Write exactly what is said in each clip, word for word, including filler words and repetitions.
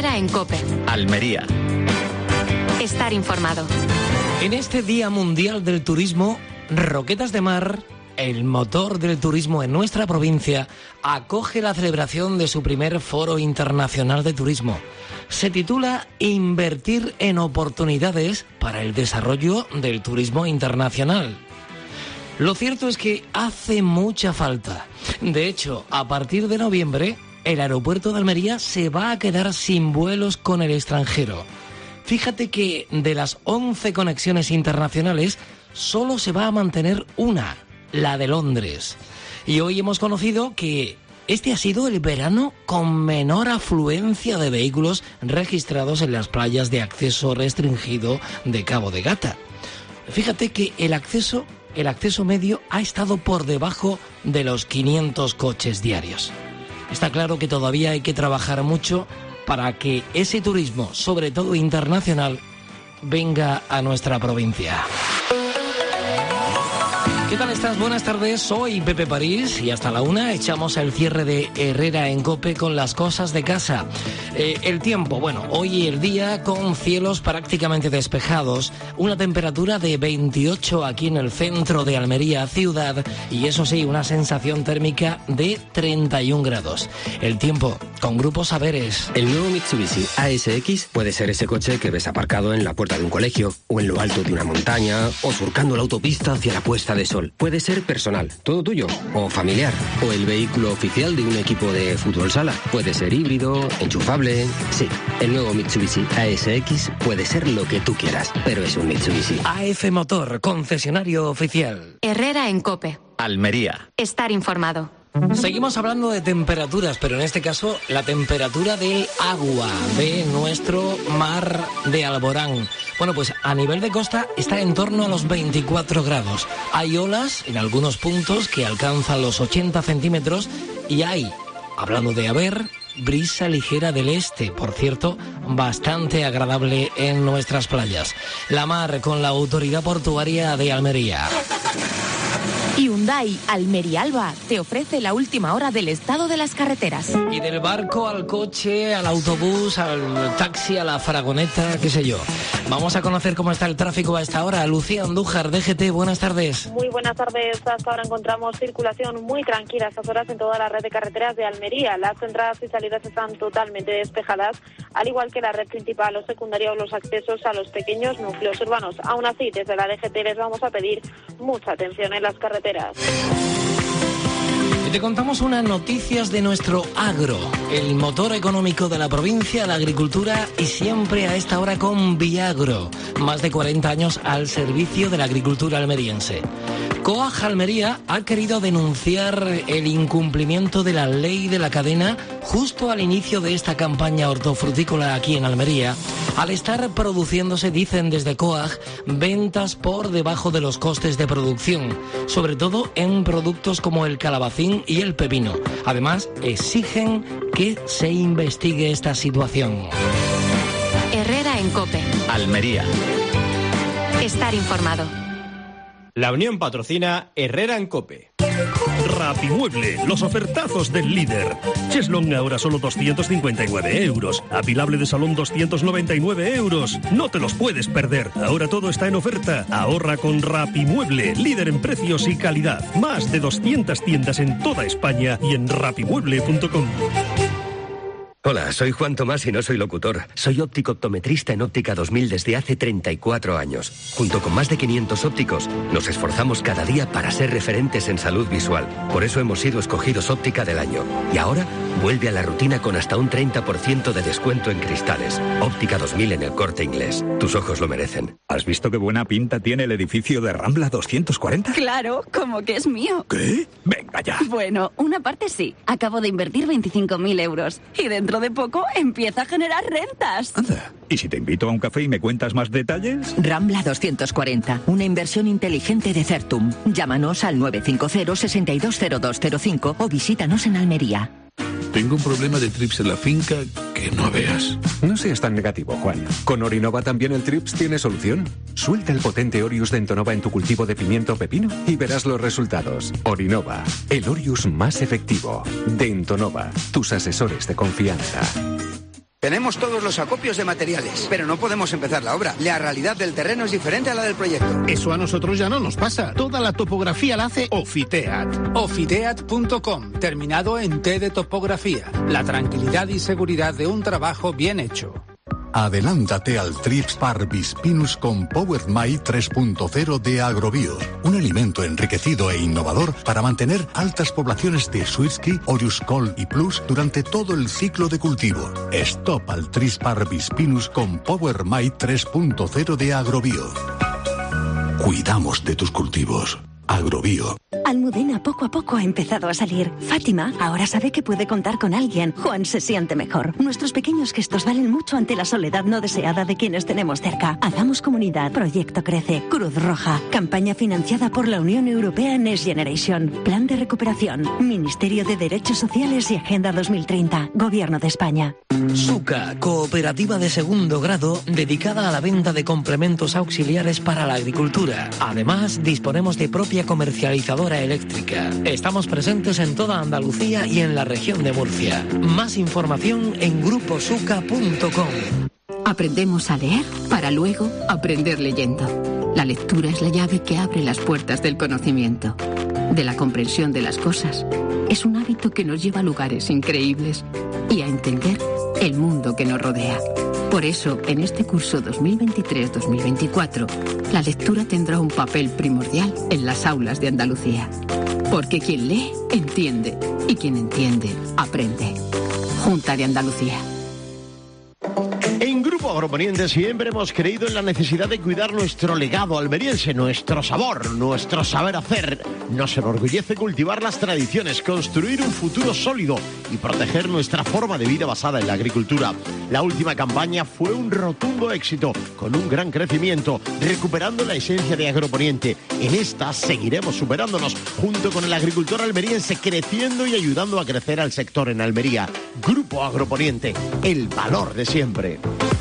Herrera en COPE. Almería. Estar informado. En este Día Mundial del Turismo, Roquetas de Mar, el motor del turismo en nuestra provincia, acoge la celebración de su primer Foro Internacional de Turismo. Se titula Invertir en oportunidades para el desarrollo del turismo internacional. Lo cierto es que hace mucha falta. De hecho, a partir de noviembre, el aeropuerto de Almería se va a quedar sin vuelos con el extranjero. Fíjate que de las once conexiones internacionales, solo se va a mantener una, la de Londres. Y hoy hemos conocido que este ha sido el verano con menor afluencia de vehículos registrados en las playas de acceso restringido de Cabo de Gata. Fíjate que el acceso, el acceso medio ha estado por debajo de los quinientos coches diarios. Está claro que todavía hay que trabajar mucho para que ese turismo, sobre todo internacional, venga a nuestra provincia. ¿Qué tal estás? Buenas tardes, soy Pepe París y hasta la una echamos el cierre de Herrera en COPE con las cosas de casa. Eh, el tiempo, bueno, hoy el día con cielos prácticamente despejados, una temperatura de veintiocho aquí en el centro de Almería ciudad y eso sí, una sensación térmica de treinta y un grados. El tiempo con Grupo Saberes. El nuevo Mitsubishi A S X puede ser ese coche que ves aparcado en la puerta de un colegio o en lo alto de una montaña o surcando la autopista hacia la puesta de sol. Puede ser personal, todo tuyo, o familiar, o el vehículo oficial de un equipo de fútbol sala. Puede ser híbrido, enchufable. Sí, el nuevo Mitsubishi A S X puede ser lo que tú quieras, pero es un Mitsubishi. A F Motor, concesionario oficial. Herrera en COPE. Almería. Estar informado. Seguimos hablando de temperaturas, pero en este caso la temperatura del agua de nuestro mar de Alborán. Bueno, pues a nivel de costa está en torno a los veinticuatro grados. Hay olas en algunos puntos que alcanzan los ochenta centímetros y hay, hablando de haber, brisa ligera del este, por cierto, bastante agradable en nuestras playas. La mar con la autoridad portuaria de Almería. Hyundai Almería Alba te ofrece la última hora del estado de las carreteras. Y del barco al coche, al autobús, al taxi, a la faragoneta, qué sé yo. Vamos a conocer cómo está el tráfico a esta hora. Lucía Andújar, D G T, buenas tardes. Muy buenas tardes. Hasta ahora encontramos circulación muy tranquila a estas horas en toda la red de carreteras de Almería. Las entradas y salidas están totalmente despejadas, al igual que la red principal o secundaria o los accesos a los pequeños núcleos urbanos. Aún así, desde la D G T les vamos a pedir mucha atención en las carreteras. Y te contamos unas noticias de nuestro agro, el motor económico de la provincia, la agricultura y siempre a esta hora con Viagro, más de cuarenta años al servicio de la agricultura almeriense. COAG Almería ha querido denunciar el incumplimiento de la ley de la cadena justo al inicio de esta campaña hortofrutícola aquí en Almería, al estar produciéndose, dicen desde COAG, ventas por debajo de los costes de producción, sobre todo en productos como el calabacín y el pepino. Además, exigen que se investigue esta situación. Herrera en COPE. Almería. Estar informado. La Unión patrocina Herrera en COPE. Rapimueble, los ofertazos del líder. Cheslong ahora solo doscientos cincuenta y nueve euros. Apilable de salón doscientos noventa y nueve euros. No te los puedes perder. Ahora todo está en oferta. Ahorra con Rapimueble, líder en precios y calidad. Más de doscientas tiendas en toda España y en rapimueble punto com. Hola, soy Juan Tomás y no soy locutor. Soy óptico optometrista en Óptica dos mil desde hace treinta y cuatro años. Junto con más de quinientos ópticos, nos esforzamos cada día para ser referentes en salud visual. Por eso hemos sido escogidos Óptica del Año. Y ahora, vuelve a la rutina con hasta un treinta por ciento de descuento en cristales. Óptica dos mil en El Corte Inglés. Tus ojos lo merecen. ¿Has visto qué buena pinta tiene el edificio de Rambla doscientos cuarenta? Claro, como que es mío. ¿Qué? Venga ya. Bueno, una parte sí. Acabo de invertir veinticinco mil euros. Y dentro de poco empieza a generar rentas. Anda. ¿Y si te invito a un café y me cuentas más detalles? Rambla doscientos cuarenta, una inversión inteligente de Certum. Llámanos al nueve cinco cero, seis dos cero dos cero cinco o visítanos en Almería. Tengo un problema de trips en la finca que no veas. No seas tan negativo, Juan. Con Orinova también el trips tiene solución. Suelta el potente Orius de Entonova en tu cultivo de pimiento pepino y verás los resultados. Orinova, el Orius más efectivo. De Entonova, tus asesores de confianza. Tenemos todos los acopios de materiales, pero no podemos empezar la obra. La realidad del terreno es diferente a la del proyecto. Eso a nosotros ya no nos pasa. Toda la topografía la hace Ofiteat. Ofiteat punto com, terminado en T de topografía. La tranquilidad y seguridad de un trabajo bien hecho. Adelántate al Trips Parvispinus con Power My tres punto cero de Agrobio. Un alimento enriquecido e innovador para mantener altas poblaciones de Swirsky, Orius Col y Plus durante todo el ciclo de cultivo. Stop al Trips Parvispinus con Power My tres punto cero de Agrobio. Cuidamos de tus cultivos. Agrobio. Almudena poco a poco ha empezado a salir. Fátima ahora sabe que puede contar con alguien. Juan se siente mejor. Nuestros pequeños gestos valen mucho ante la soledad no deseada de quienes tenemos cerca. Hagamos comunidad. Proyecto Crece. Cruz Roja. Campaña financiada por la Unión Europea Next Generation. Plan de recuperación. Ministerio de Derechos Sociales y Agenda dos mil treinta. Gobierno de España. Suca, cooperativa de segundo grado dedicada a la venta de complementos auxiliares para la agricultura. Además, disponemos de propia comercializadora eléctrica. Estamos presentes en toda Andalucía y en la región de Murcia. Más información en grupo suca punto com. Aprendemos a leer para luego aprender leyendo. La lectura es la llave que abre las puertas del conocimiento, de la comprensión de las cosas. Es un hábito que nos lleva a lugares increíbles y a entender el mundo que nos rodea. Por eso, en este curso dos mil veintitrés dos mil veinticuatro, la lectura tendrá un papel primordial en las aulas de Andalucía. Porque quien lee, entiende. Y quien entiende, aprende. Junta de Andalucía. En Grupo Agroponiente siempre hemos creído en la necesidad de cuidar nuestro legado almeriense, nuestro sabor, nuestro saber hacer. Nos enorgullece cultivar las tradiciones, construir un futuro sólido y proteger nuestra forma de vida basada en la agricultura. La última campaña fue un rotundo éxito, con un gran crecimiento, recuperando la esencia de Agroponiente. En esta seguiremos superándonos, junto con el agricultor almeriense, creciendo y ayudando a crecer al sector en Almería. Grupo Agroponiente, el valor de siempre.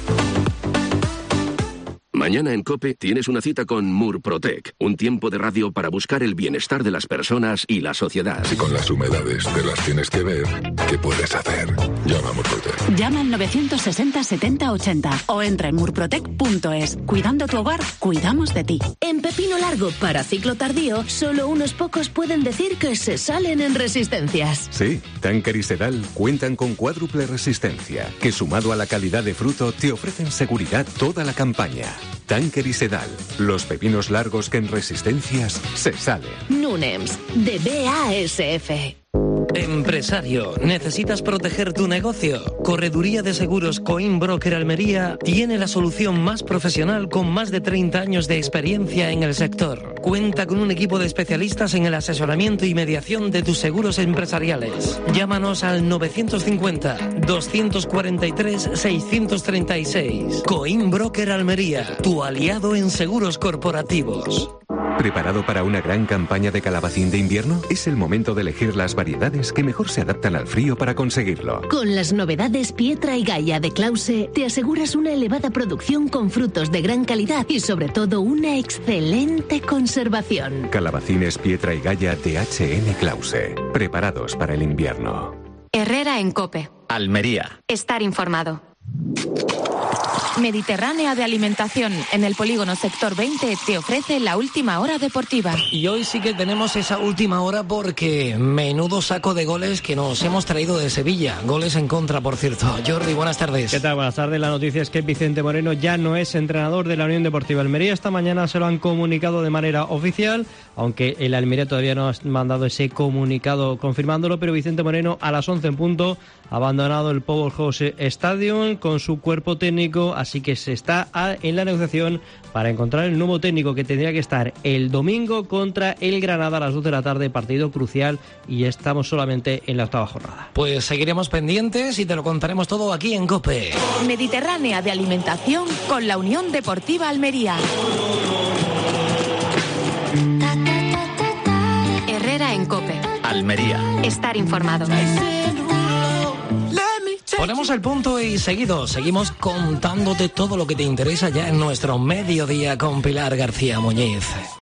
Mañana en COPE tienes una cita con Murprotec, un tiempo de radio para buscar el bienestar de las personas y la sociedad. Si con las humedades te las tienes que ver, ¿qué puedes hacer? Llama a Murprotec. Llama al novecientos sesenta setenta ochenta o entra en murprotec punto es. Cuidando tu hogar, cuidamos de ti. En Pepino Largo para ciclo tardío, solo unos pocos pueden decir que se salen en resistencias. Sí, Tanker y Sedal cuentan con cuádruple resistencia, que sumado a la calidad de fruto te ofrecen seguridad toda la campaña. Tanker y Sedal, los pepinos largos que en resistencias se salen. Nunems, de B A S F. Empresario, ¿necesitas proteger tu negocio? Correduría de Seguros Coinbroker Almería tiene la solución más profesional con más de treinta años de experiencia en el sector. Cuenta con un equipo de especialistas en el asesoramiento y mediación de tus seguros empresariales. Llámanos al novecientos cincuenta, doscientos cuarenta y tres, seiscientos treinta y seis. Coinbroker Almería, tu aliado en seguros corporativos. ¿Preparado para una gran campaña de calabacín de invierno? Es el momento de elegir las variedades que mejor se adaptan al frío para conseguirlo. Con las novedades Pietra y Gaia de Clause, te aseguras una elevada producción con frutos de gran calidad y sobre todo una excelente conservación. Calabacines Pietra y Gaia de H N Clause. Preparados para el invierno. Herrera en COPE. Almería. Estar informado. Mediterránea de Alimentación, en el polígono sector veinte, te ofrece la última hora deportiva. Y hoy sí que tenemos esa última hora porque menudo saco de goles que nos hemos traído de Sevilla. Goles en contra, por cierto. Jordi, buenas tardes. ¿Qué tal? Buenas tardes. La noticia es que Vicente Moreno ya no es entrenador de la Unión Deportiva Almería. Esta mañana se lo han comunicado de manera oficial, aunque el Almería todavía no ha mandado ese comunicado confirmándolo, pero Vicente Moreno a las once en punto ha abandonado el Powerhouse Stadium con su cuerpo técnico, así que se está en la negociación para encontrar el nuevo técnico que tendría que estar el domingo contra el Granada a las dos de la tarde, partido crucial, y estamos solamente en la octava jornada. Pues seguiremos pendientes y te lo contaremos todo aquí en COPE. Mediterránea de Alimentación con la Unión Deportiva Almería. Herrera en COPE. Almería. Estar informado. Ponemos el punto y seguido seguimos contándote todo lo que te interesa ya en nuestro mediodía con Pilar García Muñiz.